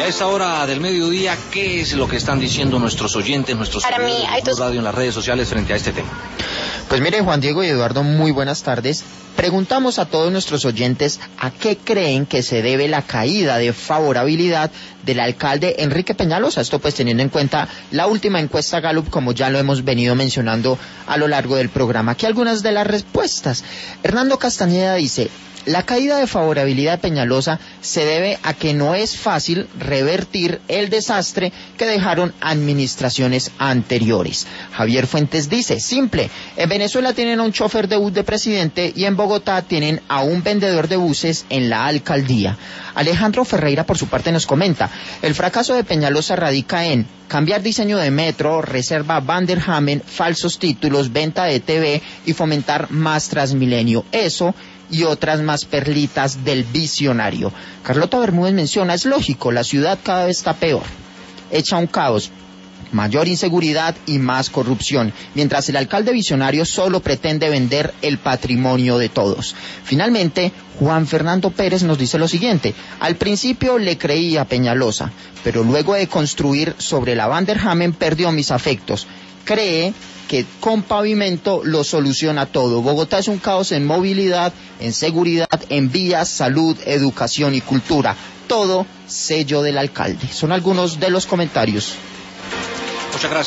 a esta hora del mediodía, ¿qué es lo que están diciendo nuestros oyentes, nuestros seguidores de Blue Radio en las redes sociales frente a este tema? Pues mire, Juan Diego y Eduardo, muy buenas tardes. Preguntamos a todos nuestros oyentes a qué creen que se debe la caída de favorabilidad del alcalde Enrique Peñalosa. Esto pues teniendo en cuenta la última encuesta Gallup, como ya lo hemos venido mencionando a lo largo del programa. Aquí algunas de las respuestas. Hernando Castañeda dice: la caída de favorabilidad de Peñalosa se debe a que no es fácil revertir el desastre que dejaron administraciones anteriores. Javier Fuentes dice: simple, en Venezuela tienen a un chofer de bus de presidente y en Bogotá tienen a un vendedor de buses en la alcaldía. Alejandro Ferreira por su parte nos comenta: el fracaso de Peñalosa radica en cambiar diseño de metro, reserva Vanderhamen, falsos títulos, venta de TV y fomentar más Transmilenio. Eso y otras más perlitas del visionario. Carlota Bermúdez menciona: es lógico, la ciudad cada vez está peor, hecha un caos, mayor inseguridad y más corrupción, mientras el alcalde visionario solo pretende vender el patrimonio de todos. Finalmente, Juan Fernando Pérez nos dice lo siguiente: al principio le creí a Peñalosa, pero luego de construir sobre la Vanderhamen perdió mis afectos. Cree que con pavimento lo soluciona todo. Bogotá es un caos en movilidad, en seguridad, en vías, salud, educación y cultura. Todo sello del alcalde. Son algunos de los comentarios. Muchas gracias.